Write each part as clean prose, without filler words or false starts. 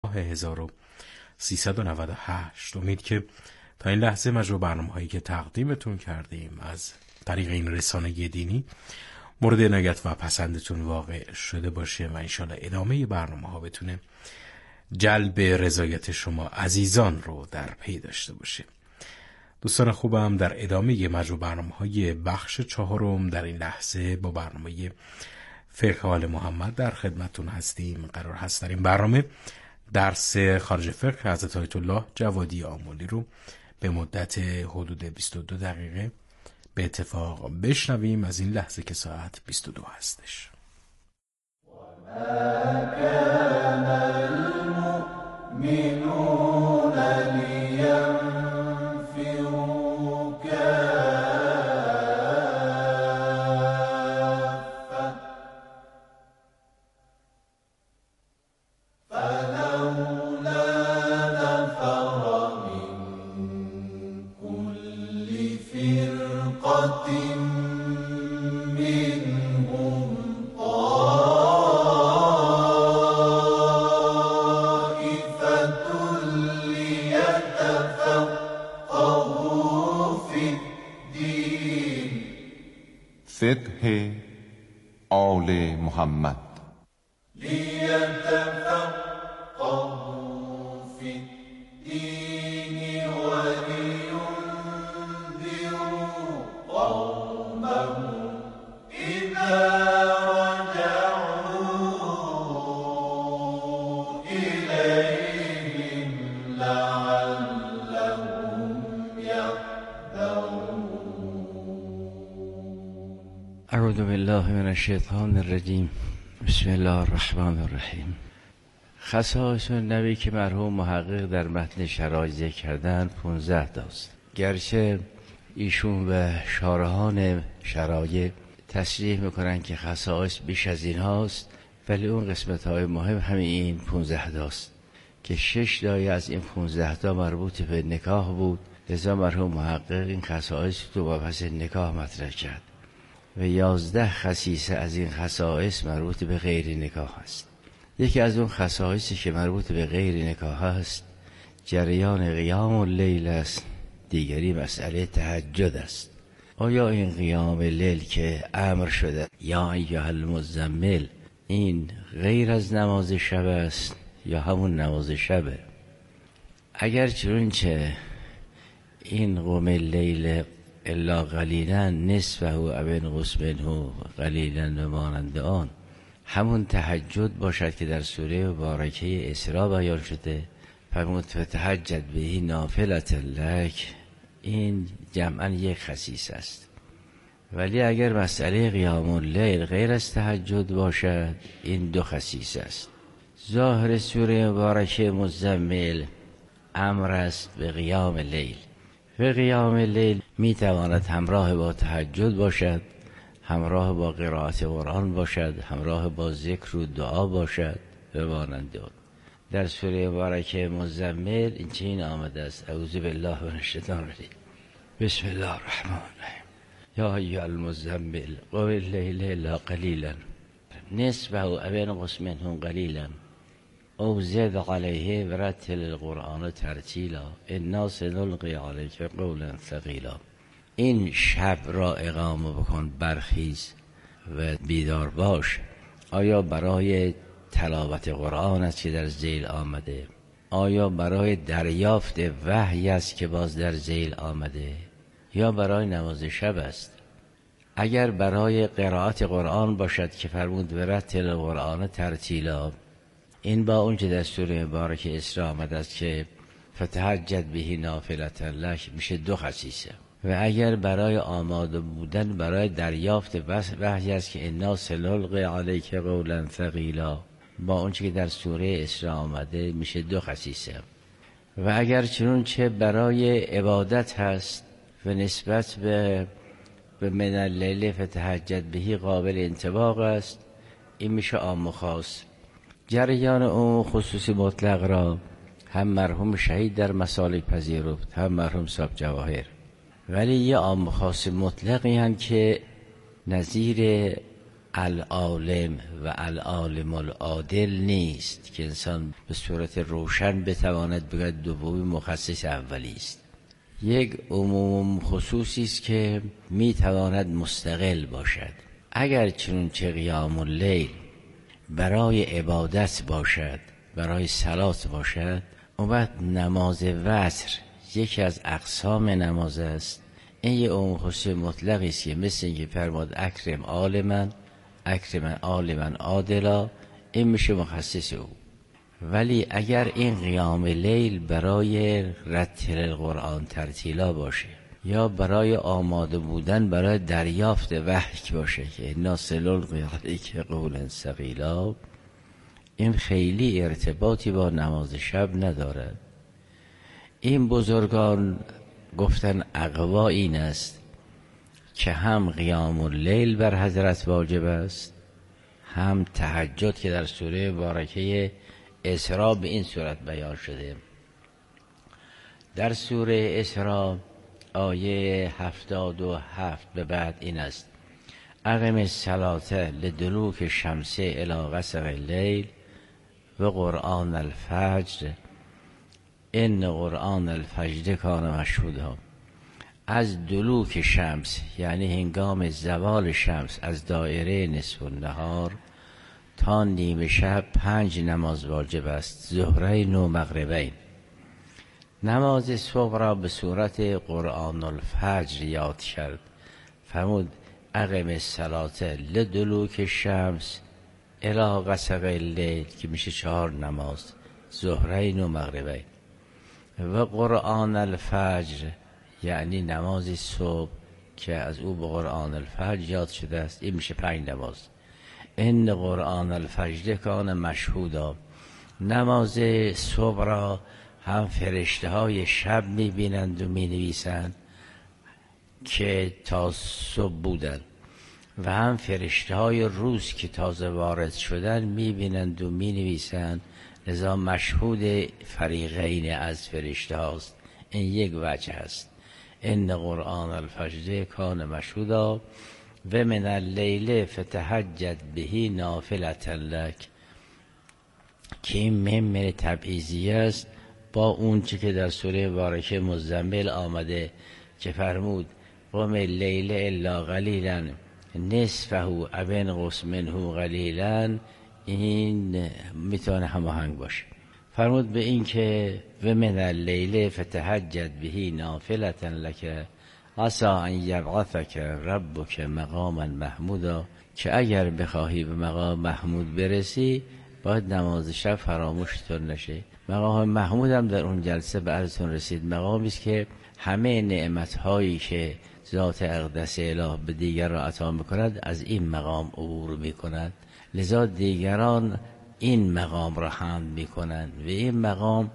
1398. امید که تا این لحظه مجموع برنامه‌هایی که تقدیمتون کردیم از طریق این رسانه دینی مورد عنایت و پسندتون واقع شده باشه و انشالله ادامه برنامه‌ها بتونه جلب رضایت شما عزیزان رو در پی داشته باشه. دوستان خوبم، در ادامه مجموع برنامه‌های بخش 4 در این لحظه با برنامه فقه آل محمد در خدمتون هستیم. قرار هست در این برنامه درس خارج فقه حضرت آیت الله جوادی آملی رو به مدت حدود 22 دقیقه به اتفاق بشنویم از این لحظه که ساعت 22 هستش. فقه آل محمد. اعوذ بالله من الشیطان الرجیم. بسم الله الرحمن الرحیم. خصائص نبی که مرحوم محقق در متن شرایع ذکر کردن 15 تاست. گرچه ایشون و شارحان شرایع تصریح میکنن که خصائص بیش از این هاست، ولی اون قسمت های مهم همین این 15 تاست که 6 تای از این 15 تا مربوط به نکاح بود. لذا مرحوم محقق این خصائص تو بابت نکاح مطرح کرد و 11 خصیصه از این خصائص مربوط به غیر نکاح است. یکی از اون خصائصی که مربوط به غیر نکاح است جریان قیام اللیل است. دیگری مسئله تهجد است. آیا این قیام لیل که امر شده یا ایها المزمل این غیر از نماز شب است یا همون نماز شبه؟ اگر چنانچه این قوم اللیل الا قلیلا نصفه او انقص منه قلیلا و مانند آن همون تهجد باشد که در سوره مبارکه اسراء بیان شده، فرمود فتهجد به نافلة لک، این جمعا یک خصیص است. ولی اگر مسئله قیام اللیل غیر از تهجد باشد این 2 خصیص است. ظاهر سوره مبارکه مزمل امر است به قیام لیل و قیام لیل می تواند همراه با تهجد باشد، همراه با قرائت قرآن باشد، همراه با ذکر و دعا باشد و مانند آن. در سوره مبارکه مزمل این چنین آمده است: اعوذ بالله من الشیطان الرجیم بسم الله الرحمن الرحیم یا ایها المزمل قم اللیل الا قلیلا نصفه او انقص منه قلیلا او زد علیه ورتل القرآن ترتیلا انا سنلقی علیک قولا ثقیلا. این شب را اقامه بکن، برخیز و بیدار باش. آیا برای تلاوت قرآن است که در ذیل آمده؟ آیا برای دریافت وحی است که باز در ذیل آمده؟ یا برای نماز شب است؟ اگر برای قرائت قرآن باشد که فرمود ورتل القرآن ترتیلا، این با اون که در سوره مبارکه اسراء آمده است که فتهجد به نافلة لک میشه 2 خصیصه. و اگر برای آماده بودن برای دریافت وحی است که انا سنلقی علیک قولا ثقیلا، با اون که در سوره اسراء آمده میشه 2 خصیصه. و اگر چنانچه برای عبادت هست و نسبت به من اللیل فتهجد به قابل انطباق است، این میشه عام و خاص. جریان عموم خصوصی مطلق را هم مرحوم شهید در مسالک پذیرفت، هم مرحوم صاحب جواهر. ولی یه عام خاص مطلقی هم که نظیر العالم و العالم العادل نیست که انسان به صورت روشن بتواند بگوید دومی مخصص اولی است. یک عموم خصوصی است که میتواند مستقل باشد. اگر چنانچه قیام اللیل برای عبادت باشد، برای صلات باشد، اون وقت نماز وتر یکی از اقسام نماز است. این یه عموم خصوصی مطلقی است که مثل اینکه فرمود اکرم آل من، اکرم آل من عادلا، این میشه مخصص او. ولی اگر این قیام لیل برای رتل القرآن ترتیلا باشه یا برای آماده بودن برای دریافت وحی باشه که انا سنلقی علیک قولا ثقیلا، این خیلی ارتباطی با نماز شب ندارد. این بزرگان گفتن اقوا این است که هم قیام اللیل بر حضرت واجب است، هم تهجد که در سوره مبارکه اسراء به این صورت بیان شده. در سوره اسراء آیه 77 به بعد این است: اقم الصلاة لدلوک الشمس الی غسق اللیل و قرآن الفجر ان قرآن الفجر کان مشهودا. از دلوک شمس یعنی هنگام زوال شمس از دایره نصف النهار تا نیمه شب 5 نماز واجب است، ظهرین و مغربین. نماز صبح را به صورت قرآن الفجر یاد کرد. فرمود اقم الصلاة لدلوک الشمس الی غسق اللیل که میشه 4 نماز، ظهرین و مغربین. و قرآن الفجر یعنی نماز صبح که از او به قرآن الفجر یاد شده است، این میشه 5 نماز. ان قرآن الفجر کان مشهودا. نماز صبح را هم فرشته های شب میبینند و مینویسند که تا صبح بودند و هم فرشته های روز که تازه وارد شدن میبینند و مینویسند، لذا مشهود فریقین از فرشته هاست. این یک وجه است. ان قرآن الفجر کان مشهودا و من اللیل فتهجد به نافلة لک، که این مهم تبعیضی است با اون چی که در سوره مبارکه مزمل آمده که فرمود قم اللیل الا قلیلا نصفه او انقص منه قلیلا. این میتونه هماهنگ باشه. فرمود به این که و من اللیل فتهجد به نافلة لک عسى ان یبعثک ربک مقاما محمودا، که اگر بخواهی به مقام محمود برسی باید نماز شب فراموشتون نشه. مقام محمود هم در اون جلسه به عرضتون رسید. مقامی است که همه نعمت‌هایی که ذات اقدس اله به دیگر را عطا می‌کند از این مقام عبور می‌کند، لذا دیگران این مقام را حمد می‌کنند و این مقام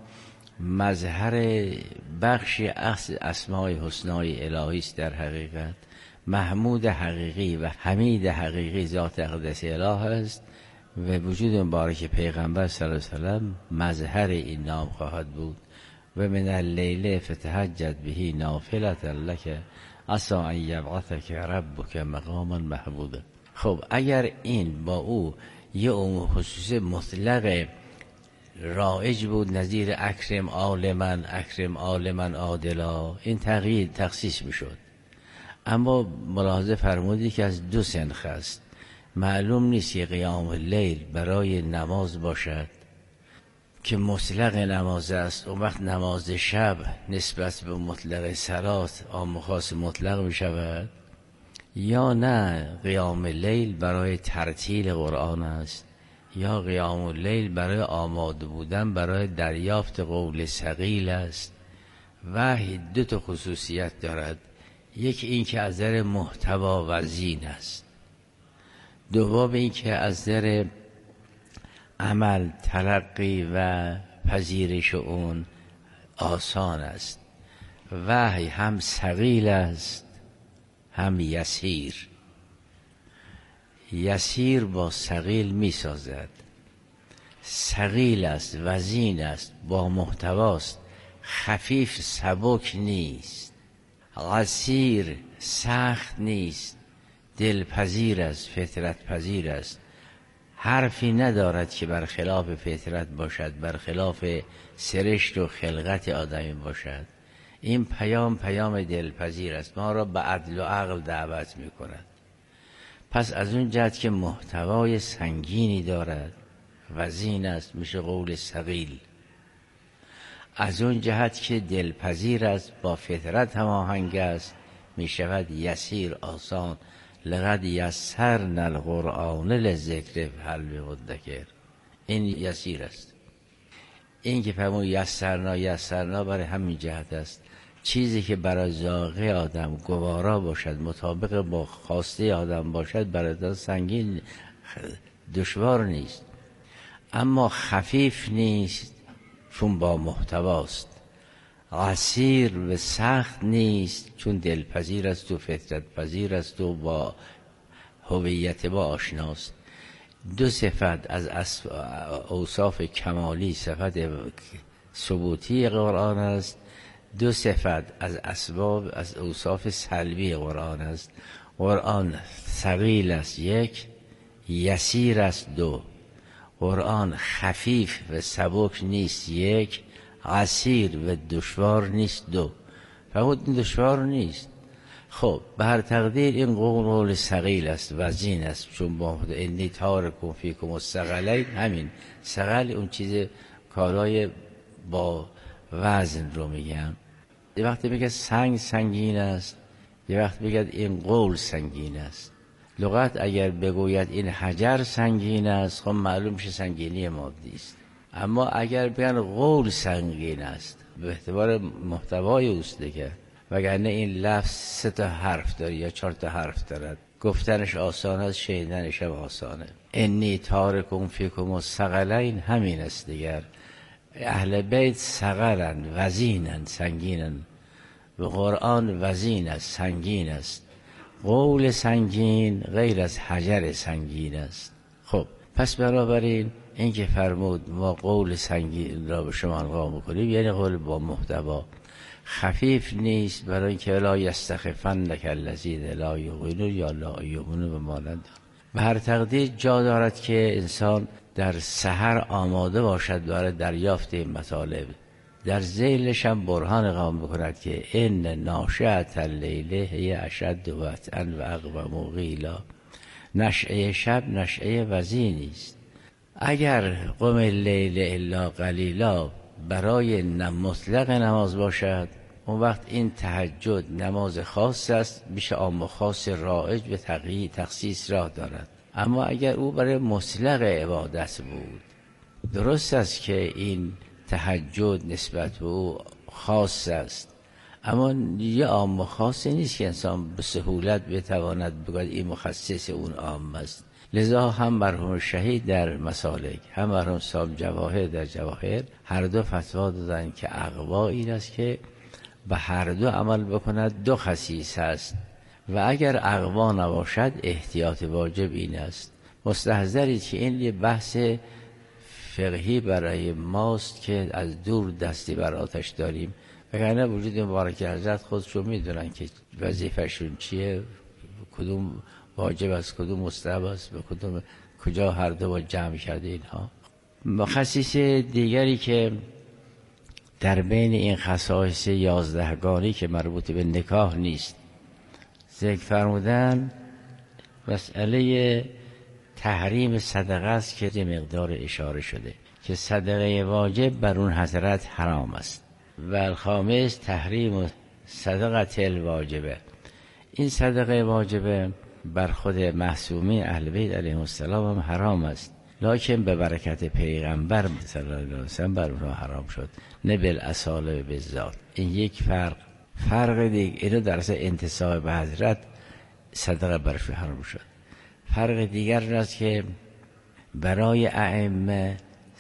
مظهر بخشی از اسماء الحسنای الهی است. در حقیقت محمود حقیقی و حمید حقیقی ذات اقدس اله است و وجود مبارک پیغمبر صلی الله علیه و سلم مظهر این نام خواهد بود. و من اللیل فتهجد به نافلة لک عسى ان یبعثک ربک مقاما محمودا. خب اگر این با او یه عموم خصوص مطلق رایج بود نظیر اکرم آل من، اکرم آل من عادلا، این تغییر تخصیص میشد. اما ملاحظه فرمودی که از 2 سنخ است. معلوم نیست که قیام اللیل برای نماز باشد که مطلق نماز است، اون وقت نماز شب نسبت به مطلق صلات عام و خاص مطلق می شود، یا نه قیام اللیل برای ترتیل قرآن است، یا قیام اللیل برای آماده بودن برای دریافت قول ثقیل است. وحی 2 تا خصوصیت دارد. یکی این که از نظر محتوا وزین است، دوم این که از نظر عمل تلقی و پذیرش اون آسان است. وحی هم ثقیل است هم یسیر. یسیر با ثقیل می سازد. ثقیل است، وزین است، با محتواست، خفیف سبک نیست، قصیر سخت نیست، دلپذیر است، فطرت پذیر است، حرفی ندارد که برخلاف فطرت باشد، برخلاف سرشت و خلقت آدمی باشد. این پیام دلپذیر است، ما را به عدل و عقل دعوت می کند. پس از اون جهت که محتوای سنگینی دارد، وزین است، میشه قول ثقیل. از اون جهت که دلپذیر است، با فطرت هماهنگ است، می شود یسیر، آسان. لقد یسرنا القرآن للذکر فهل من مدکر. این یسیر است. این که فرمود یسرنا برای همین جهت است، چیزی که برای ذائقه آدم گوارا باشد، مطابق با خواسته آدم باشد، برای سنگین دشوار نیست، اما خفیف نیست چون با محتواست، عسیر و سخت نیست چون دلپذیر است و فطرت پذیر است و با هویت با آشناست. دو صفت از اوصاف کمالی صفت ثبوتی قرآن است، دو صفت از اوصاف سلبی قرآن است. قرآن ثقیل است یک، یسیر است دو. قرآن خفیف و سبک نیست یک، عسیر و دشوار نیست دو. فقط دشوار نیست. خب به هر تقدیر این قول ثقیل است، وزین است، چون با انی تارکم فیکم الثقلین، همین ثقل اون چیز کارای با وزن رو میگم. یه وقتی میگه سنگین است، یه وقت بگید این قول سنگین است. لغت اگر بگوید این حجر سنگین است، خب معلوم میشه سنگینی مادی است. اما اگر بگن قول سنگین است، به اعتبار محتوای اوست دیگه، وگرنه این لفظ 3 حرف داره یا 4 حرف دارد، گفتنش آسان است، شنیدنش هم آسانه. انی تارکم فیکم الثقلین همین است دیگر. اهل بیت ثقلن، وزینن، سنگینن. و قرآن وزین است، سنگین است. قول سنگین غیر از حجر سنگین است. خب پس بنابراین این که فرمود ما قول سنگین را به شما القا میکنیم، یعنی قول با محتوا، خفیف نیست، برای اینکه لا یستخفنک الذین لا یؤمنون یا لا یؤمنون به مانند. به هر تقدیر جا دارد که انسان در سحر آماده باشد برای دریافت این مطالب. در ذیلش هم برهان اقام بکند که ان ناشئة اللیل هی اشد وطئا و اقوم قیلا. نشأه شب نشأه وزینی است. اگر قم اللیل الا قلیلا برای مطلق نماز باشد، اون وقت این تهجد نماز خاص است، میشه عام و خاص رایج به تخصیص راه دارد. اما اگر او برای مطلق عبادت بود، درست است که این تهجد نسبت به او خاص است، اما یه عام و خاصی نیست که انسان به سهولت بتواند بگوید این مخصص اون عام است. لذا هم مرحوم شهید در مسالک، هم مرحوم صاحب جواهر در جواهر، هر دو فتوا دادن که اقوا این است که به هر دو عمل بکند، دو خصیص است. و اگر اقوا نباشد احتیاط واجب این است. مستحضرید که این یه بحث فقهی برای ماست که از دور دستی بر آتش داریم، وگرنه وجود مبارک حضرت خودشون میدونن که وظیفه‌شون چیه، کدوم واجب است، کدوم مستحب است، به کدوم کجا هر دو با جمع کرده اینها. خصیص دیگری که در بین این خصایص 11گانی که مربوط به نکاح نیست ذکر فرمودن، مسئله تحریم صدقه است که یه مقدار اشاره شده که صدقه واجب بر اون حضرت حرام است. و الخامس تحریم صدقه الواجبه. این صدقه واجبه بر خود معصومین اهل بیت علیهم السلام هم حرام است، لکن به برکت پیغمبر صلی الله علیه و سلم بر اونها حرام شد، نه بالاصاله بالذات. این یک فرق دیگه، اینو در اصل انتساب به حضرت صدقه برش حرام شد. فرق دیگر این است که برای ائمه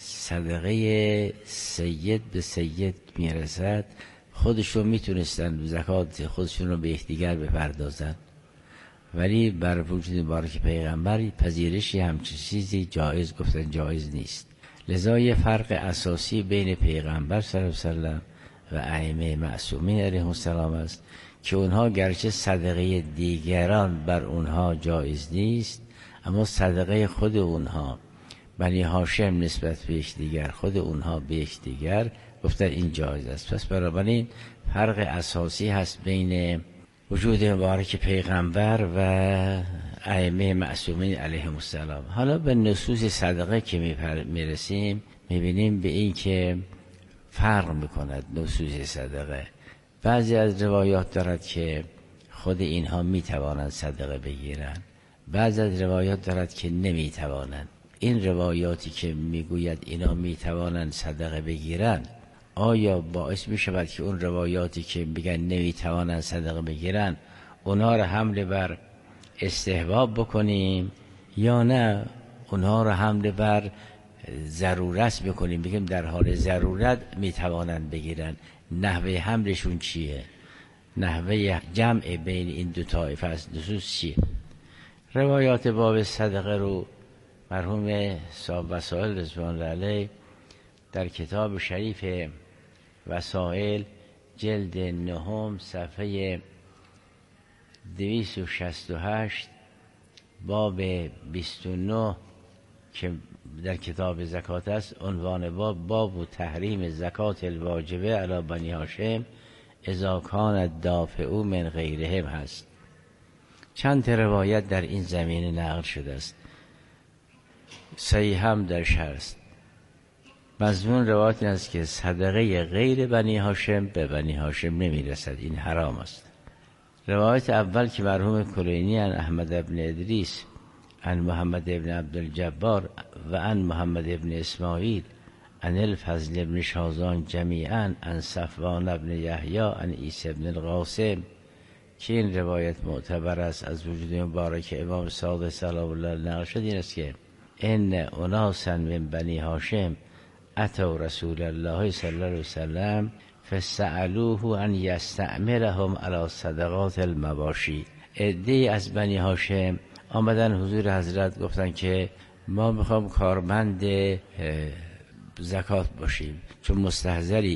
صدقه سید به سید میرسد، خودشون میتونستن زکات خودشون رو به یکدیگر بپردازن، ولی بر وجود مبارک پیغمبر پذیرشی همچین چیزی جایز گفتن جایز نیست. لذا یه فرق اساسی بین پیغمبر صلی الله علیه و سلم و ائمه معصومین علیهم السلام است که اونها گرچه صدقه دیگران بر اونها جایز نیست، اما صدقه خود اونها، بنی هاشم نسبت به یکدیگر، خود اونها به یکدیگر، گفتن این جایز است. پس بنابراین فرق اساسی هست بین وجود مبارک پیغمبر و ائمه معصومین علیهم السلام. حالا به نصوص صدقه که میرسیم، میبینیم به این که فرق میکند نصوص صدقه. بعضی از روایات دارد که خود اینها میتوانند صدقه بگیرند، بعضی از روایات دارد که نمیتوانند. این روایاتی که میگوید اینا میتوانند صدقه بگیرند، آیا باعث میشود که اون روایاتی که میگن نمیتوانند صدقه بگیرند اونها رو حمل بر استحباب بکنیم، یا نه اونها رو حمل بر ضرورت بکنیم، بگیم در حال ضرورت میتوانند بگیرن؟ نحوه حملشون چیه؟ نحوه جمع بین این دو طایفه از نصوص چیه؟ روایات باب صدقه رو مرحوم صاحب وسائل رضوان الله علیه در کتاب شریف وسائل جلد 9 صفحه 268 باب 29 که در کتاب زکات است، عنوان باب و تحریم زکات الواجبه علی بنی هاشم اذا کان دافعو من غیرهم هست. چند روایت در این زمینه نقل شده است، صحیح هم درش هست. مضمون روایت این است که صدقه غیر بنی هاشم به بنی هاشم نمیرسد، این حرام است. روایت اول که مرحوم کلینی عن احمد ابن ادریس عن محمد ابن عبدالجبار و عن محمد ابن اسماعیل عن الفضل ابن شازان جمیعا عن صفوان ابن یحیی عن عیسی ابن القاسم، که این روایت معتبر است از وجود مبارک امام صادق سلام الله نقل شد، این است که ان اناسا من بنی هاشم اتوا رسول الله صلی الله علیه وسلم فسألوه ان یستعملهم علی صدقات المواشی. عده‌ای از بنی هاشم آمدن حضور حضرت، گفتن که ما میخوام کارمند زکات باشیم، چون مستحضری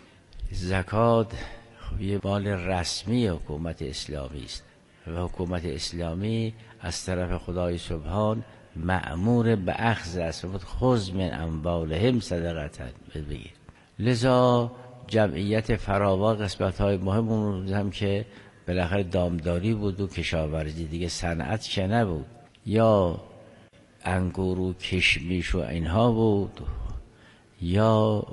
زکات یه مال رسمی حکومت اسلامی است و حکومت اسلامی از طرف خدای سبحان مأمور به اخذ است و خذ من اموالهم صدقه بگیر. لذا جمعیت فراوان قسمت‌های مهم اون هم که بالاخره دامداری بود و کشاورزی، دیگه صنعت که نبود، یا انگور و کشمیش و اینها بود، یا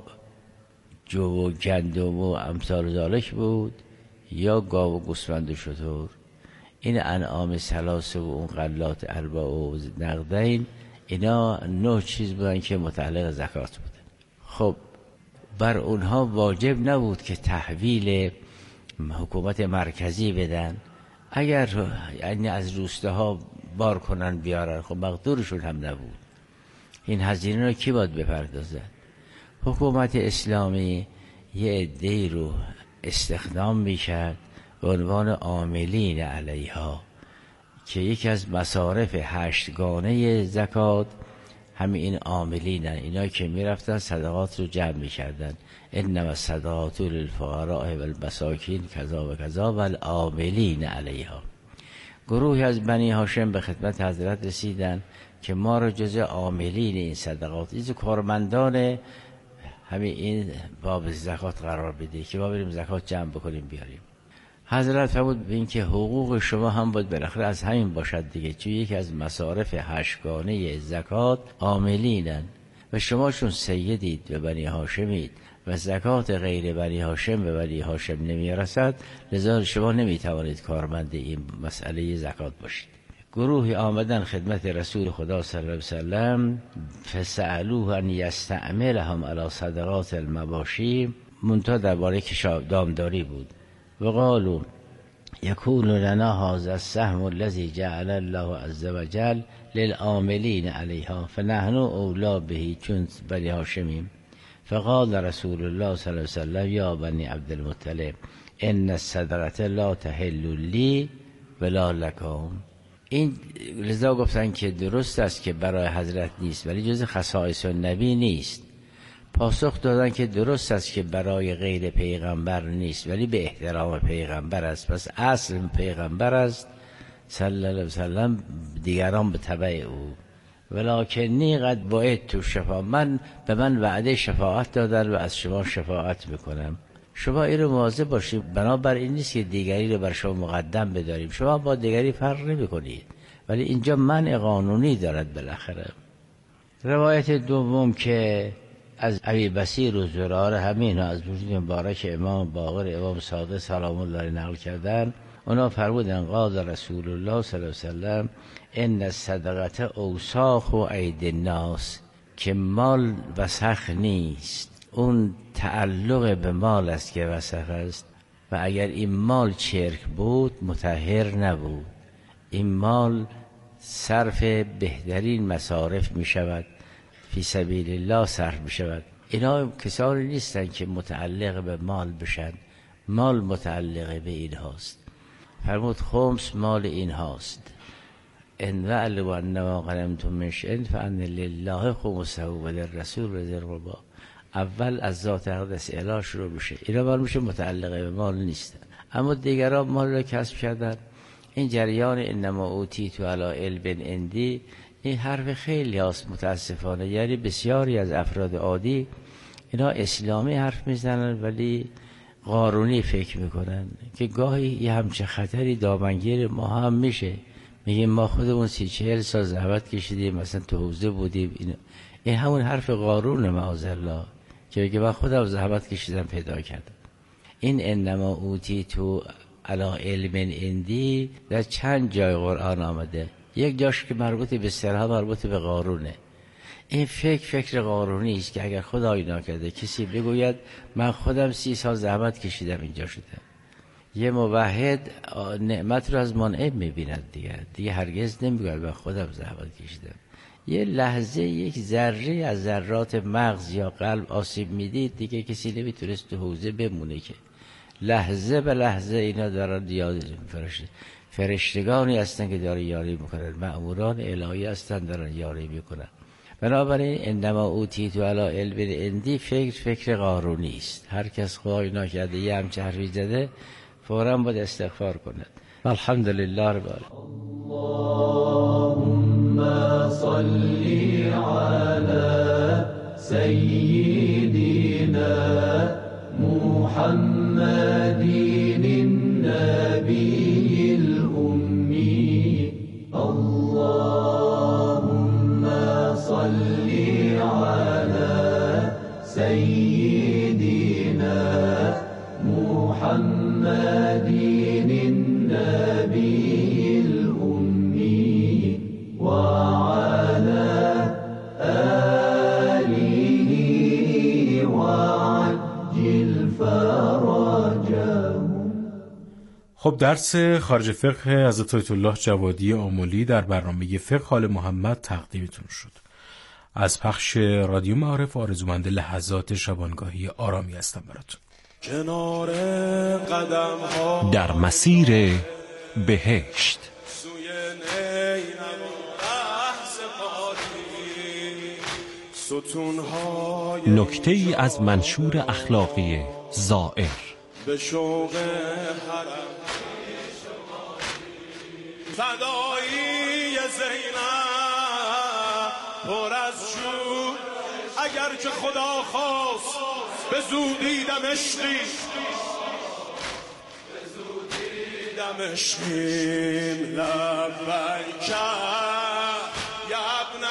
جو و گندم و امثال ذالک بود، یا گاو و گوسفند و شتر. این انعام ثلاثه و اون غلات اربع و نقدین، اینا 9 چیز بودن که متعلق زکات بودن. خب بر اونها واجب نبود که تحویل حکومت مرکزی بدن، اگر یعنی از روستاها بار کنن بیارن، خب مقدورشون هم نبود. این هزینه رو کی باید بپردازه؟ حکومت اسلامی یه عده‌ای رو استخدام میکرد به عنوان عاملین علیها، که یکی از مصارف 8 گانه زکات همین این عاملین، اینا که میرفتن صدقات رو جمع میکردن. انما الصدقات للفقراء والمساکین کذا و کذا والعاملین علیها. گروهی از بنی هاشم به خدمت حضرت رسیدن که ما رو جزء عاملین این صدقات، این کارمندان همین این باب زکات قرار بده که ما بریم زکات جمع بکنیم بیاریم. حضرت فرمود به این که حقوق شما هم باید بالاخره از همین باشد دیگه، چون یکی از مصارف 8 گانه زکات عاملینن و شما چون سیدید و بنی هاشمید و زکات غیر بنی هاشم به بنی هاشم نمیرسد، لذا شما نمیتوانید کارمند این مسئله زکات باشید. گروهی آمدن خدمت رسول خدا صلی الله علیه وسلم فسألوه ان یستعملهم علی صدقات المواشی، منتها درباره دامداری بود. و قالوا یکون لنا هذا السهم الذي جعل الله عز وجل للعاملین علیها فنحن اولی به، چون بنی هاشمیم. فقال رسول الله صلی الله علیه وسلم یا بنی عبدالمطلب ان الصدقه لا تحل لی ولا لکم. این لذا گفتن که درست است که برای حضرت نیست، ولی جز خصائص النبی نیست. پاسخ دادن که درست است که برای غیر پیغمبر نیست ولی به احترام پیغمبر است، پس اصل پیغمبر است صلی الله علیه وسلم، دیگران به تبع او. ولکنی قد بعثت شفاعة، به من وعده شفاعت دادن و از شما شفاعت میکنم. شما این رو مواظب باشید، بنابر این نیست که دیگری رو بر شما مقدم بداریم، شما با دیگری فرق نمی کنید، ولی اینجا منع قانونی دارد بالاخره. روایت دوم که از ابی بصیر و زراره همین از وجود مبارک امام باقر امام صادق سلام الله علیه نقل کردن، اونا فرمودن قال رسول الله صلی الله علیه وسلم ان الصدقه اوساخ و اید الناس، که مال وسخ نیست، اون تعلق به مال است که وسخ است، و اگر این مال چرک بود مطهر نبود. این مال صرف بهترین مصارف می شود، فی سبیل الله صرف می شود. اینا کسانی نیستن که متعلق به مال بشن، مال متعلق به این هاست. فرمود خمس مال این هاست، ان وعلوا انما غنمتم من شیء فان لله خمسه و للرسول ذی القربى. اول از ذات اقدس اله شروع بشه، اینا مال میشه متعلق به مال نیستن، اما دیگران مال را کسب کردن. این جریان انما اوتیت علی علم عندی، این حرف خیلی هست متاسفانه، یعنی بسیاری از افراد عادی اینا اسلامی حرف میزنن ولی قارونی فکر میکنن، که گاهی یه همچه خطری دامنگیر ما هم میشه. میگیم ما خودمون 30-40 سال زحمت کشیدیم، مثلا تو حوزه بودیم، این همون حرف قارون معاذالله، که بگه من خودم زحمت کشیدم پیدا کردم. این انما اوتیتو علی علم عندی در چند جای قرآن آمده، یک جاش که مربوط به سرها مربوط به قارونه. این فکر قارونی است که اگر خدای نکرده کسی بگوید من خودم 30 سال زحمت کشیدم اینجا شدم، یه موحد نعمت رو از منعم میبیند، دیگه هرگز نمیگوید من خودم زحمت کشیدم. یه لحظه یک ذره از ذرات مغز یا قلب آسیب میدید دیگه کسی نمیتونست تو حوزه بمونه، که لحظه به لحظه اینا دارن فرشتگانی هستن که دارن یاری میکنن، مأموران الهی هستن دارن یاری میکنن. بنابراین انما اوتیتو علی علم عندی فکر قارونی است. هر کس خدای نکرده یه همچه حرفی زده فوراً باید استغفار کند. الحمدلله رب العالمین. اللهم صل علی سیدنا محمد النبی الأمی. اللهم صل علی سیدنا محمد النبی الأمی و علی آله و عجل فرجه. خب درس خارج فقه حضرت آیت الله جوادی آملی در برنامه فقه آل محمد تقدیمتون شد. از پخش رادیو معارف آرزومند لحظات شبانگاهی آرامی هستم براتون. کنار قدم ها در مسیر بهشت. سوی نیرم بحث پاکی ستون های نکته ای از منشور اخلاقی زائر به شوق حرم فدایی زینب پر از شور. اگر که خدا خواست به زودی دمشقیم لبیک یا ابن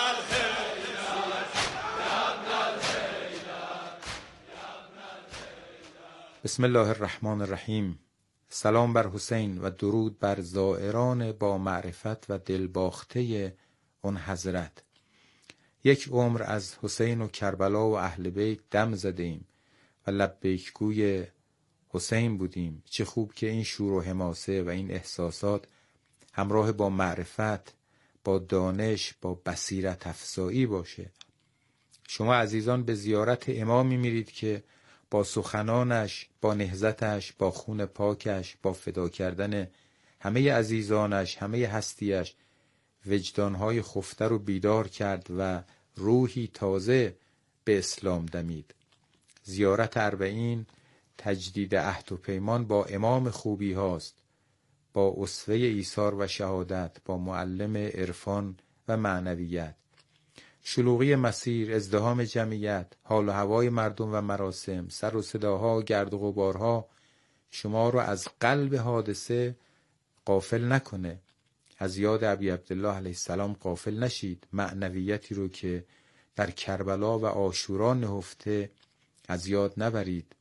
بسم الله الرحمن الرحیم. سلام بر حسین و درود بر زائران با معرفت و دلباخته اون حضرت. یک عمر از حسین و کربلا و اهل بیت دم زدیم و لبیک گوی حسین بودیم. چه خوب که این شور و حماسه و این احساسات همراه با معرفت، با دانش، با بصیرت افزایی باشه. شما عزیزان به زیارت امامی میرید که با سخنانش، با نهضتش، با خون پاکش، با فدا کردن همه عزیزانش، همه هستیش وجدانهای خفته رو بیدار کرد و روحی تازه به اسلام دمید. زیارت اربعین تجدید عهد و پیمان با امام خوبی هاست، با اسوه ایثار و شهادت، با معلم عرفان و معنویت. شلوغی مسیر، ازدحام جمعیت، حال و هوای مردم و مراسم، سر و صداها، گرد و غبارها شما رو از قلب حادثه غافل نکنه. از یاد ابی عبدالله علیه السلام غافل نشید. معنویتی رو که در کربلا و عاشورا نهفته از یاد نبرید.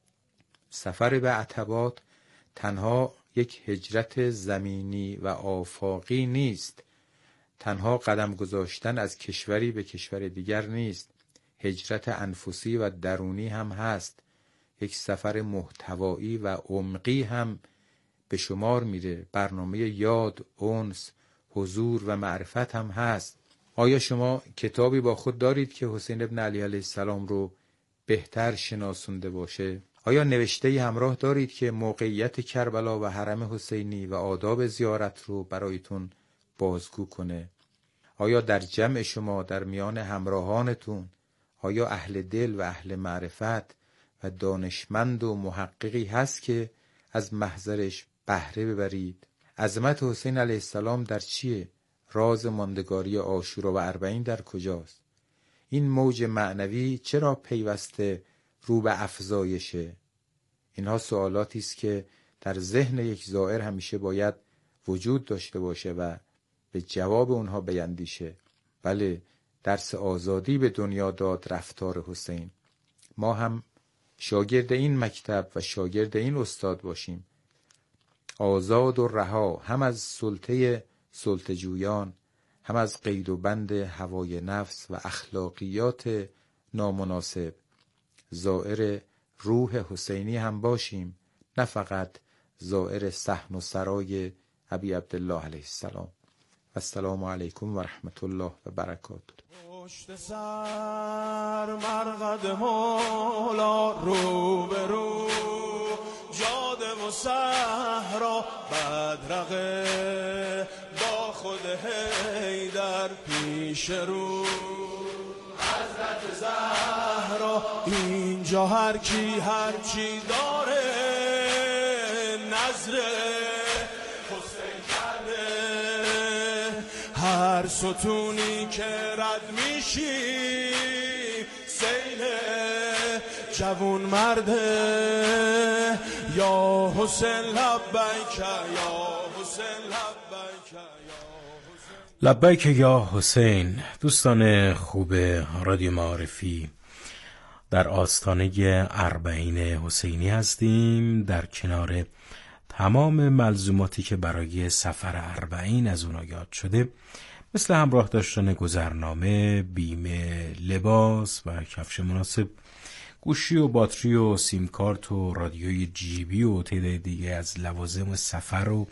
سفر به عتبات تنها یک هجرت زمینی و آفاقی نیست. تنها قدم گذاشتن از کشوری به کشور دیگر نیست. هجرت انفسی و درونی هم هست. یک سفر محتوایی و عمقی هم به شمار میره. برنامه یاد، انس، حضور و معرفت هم هست. آیا شما کتابی با خود دارید که حسین ابن علی علیه السلام رو بهتر شناسونده باشه؟ آیا نوشته‌ای همراه دارید که موقعیت کربلا و حرم حسینی و آداب زیارت رو برایتون بازگو کنه؟ آیا در جمع شما، در میان همراهانتون، آیا اهل دل و اهل معرفت و دانشمند و محققی هست که از محضرش بهره ببرید؟ عظمت حسین علیه السلام در چیه؟ راز ماندگاری عاشورا و اربعین در کجاست؟ این موج معنوی چرا پیوسته رو به افزایشه؟ اینها سوالاتی است که در ذهن یک زائر همیشه باید وجود داشته باشه و به جواب اونها بیندیشه. بله، درس آزادی به دنیا داد رفتار حسین. ما هم شاگرد این مکتب و شاگرد این استاد باشیم. آزاد و رها، هم از سلطه جویان، هم از قید و بند هوای نفس و اخلاقیات نامناسب. زائر روح حسینی هم باشیم، نه فقط زائر صحن و سرای ابی عبدالله علیه السلام. السلام علیکم و رحمت الله و برکاته. پشت سر مرقد مولا، رو به رو جاده و صحرا، بدرقه با خود حیدر پیش رو حضرت زهرا. اینجا هر کی هر چی داره نظر حسین کرده. هر ستونی که رد میشی سیل جوون مرده. یا حسین لبیک، یا حسین لبیک، لبیک یا حسین. دوستان خوب رادیو معارفی، در آستانه اربعین حسینی هستیم، در کنار تمام ملزوماتی که برای سفر اربعین از اونا یاد شده، مثل همراه داشتن گذرنامه، بیمه، لباس و کفش مناسب، گوشی و باتری و سیم کارت و رادیوی جیبی و تعداد دیگه از لوازم سفر و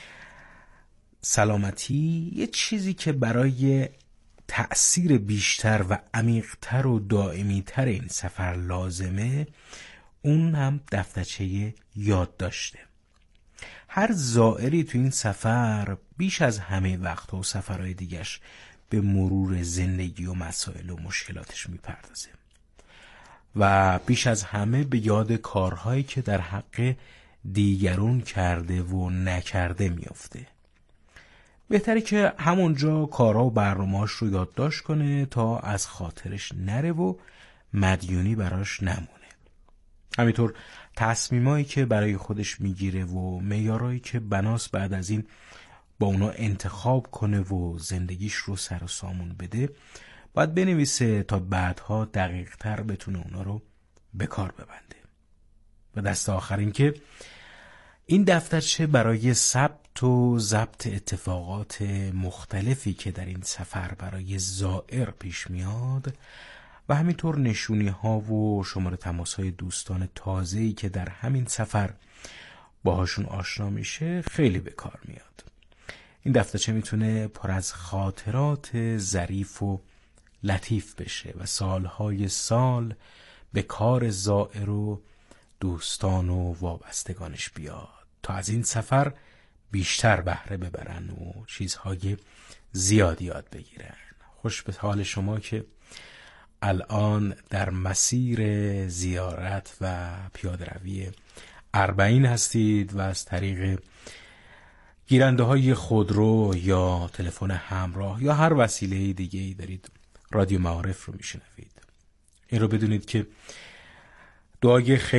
سلامتی، یه چیزی که برای تأثیر بیشتر و عمیق‌تر و دائمی‌تر این سفر لازمه، اون هم دفترچه یاد داشته. هر زائری تو این سفر بیش از همه وقت‌ها و سفرهای دیگش به مرور زندگی و مسائل و مشکلاتش میپردازه و بیش از همه به یاد کارهایی که در حق دیگرون کرده و نکرده میافته. بهتره که همونجا کارها و برنامه‌اش رو یادداشت کنه تا از خاطرش نره و مدیونی براش نمونه. همینطور تصمیمایی که برای خودش میگیره و معیارایی که بناس بعد از این با اونا انتخاب کنه و زندگیش رو سر و سامون بده، باید بنویسه تا بعدها دقیق تر بتونه اونا رو به کار ببنده. و دست آخر این که این دفترچه برای ثبت و ضبط اتفاقات مختلفی که در این سفر برای زائر پیش میاد و همینطور نشونی ها و شماره تماس های دوستان تازه‌ای که در همین سفر باهاشون آشنا میشه خیلی به کار میاد. این دفترچه میتونه پر از خاطرات ظریف و لطیف بشه و سالهای سال به کار زائر و دوستان و وابستگانش بیاد تا از این سفر بیشتر بهره ببرن و چیزهای زیادی یاد بگیرن. خوش به حال شما که الان در مسیر زیارت و پیاده روی اربعین هستید و از طریق گیرنده های خودرو یا تلفن همراه یا هر وسیله دیگه‌ای دارید رادیو معارف رو میشنوید، این رو بدونید که دعای